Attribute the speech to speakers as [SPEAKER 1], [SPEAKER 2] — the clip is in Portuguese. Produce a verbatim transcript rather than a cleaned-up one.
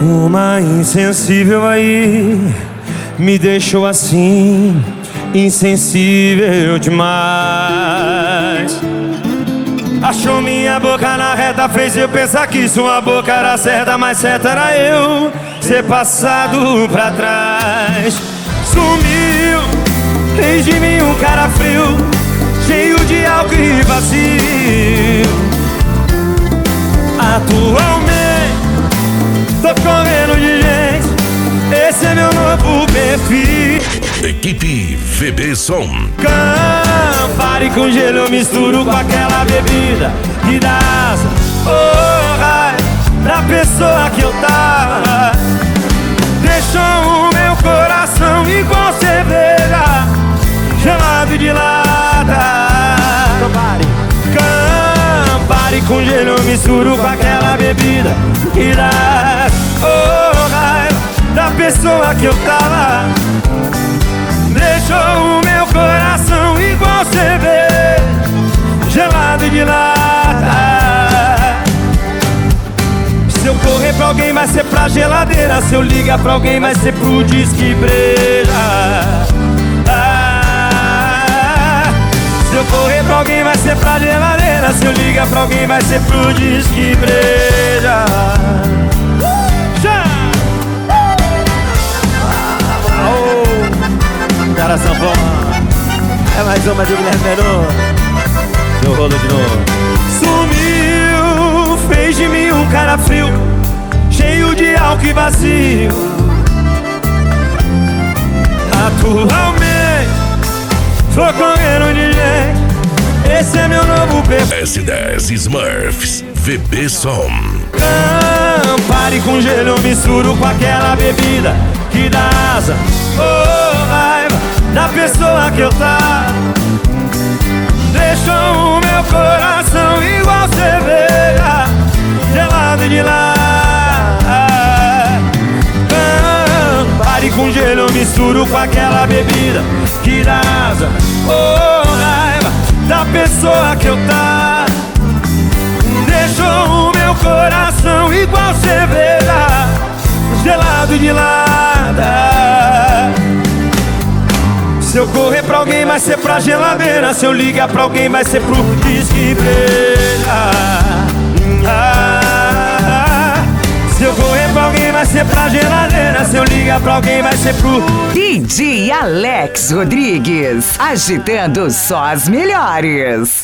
[SPEAKER 1] Uma insensível aí me deixou assim, insensível demais. Achou minha boca na reta, fez eu pensar que sua boca era certa, mas certa era eu ser passado pra trás. Sumiu, fez de mim um cara frio, cheio de álcool e vazio. Atualmente tô correndo de gente, esse é meu novo perfil.
[SPEAKER 2] Equipe V B Som.
[SPEAKER 1] Campari com gelo eu misturo com aquela bebida que dá asa, oh, raio, da pessoa que eu tava. Deixou o meu coração igual cerveja, gelado de lata. Campari com gelo eu misturo com aquela bebida que dá, oh, raio, da pessoa que eu tava. Deixou o meu coração igual cerveja, gelado de lata. Se eu correr pra alguém vai ser pra geladeira, se eu ligar pra alguém vai ser pro disque breja. Ah, se eu correr pra alguém vai ser pra geladeira, se eu ligar pra alguém vai ser pro disque breja. Cara sanfona, é mais uma de Guilherme Menu. Deu rolo de novo. Sumiu, fez de mim um cara frio, cheio de álcool e vazio. Atualmente tô correndo de gente, esse é meu novo perfil.
[SPEAKER 2] S dez Smurfs V B Som.
[SPEAKER 1] Campari com gelo eu misturo com aquela bebida que dá asa, oh, raiva da pessoa que eu tava. Deixou o meu coração igual cerveja, gelado de lá. Campari com gelo eu misturo com aquela bebida que dá asa, oh, raiva da pessoa que eu tava. Deixou o meu coração igual cerveja, gelado de lata. Se eu correr pra alguém vai ser pra geladeira, se eu ligar pra alguém vai ser pro disque breja. Ah, se eu correr pra alguém vai ser pra geladeira, se eu ligar pra alguém vai ser pro
[SPEAKER 3] D J Alex Rodrigues, agitando só as melhores.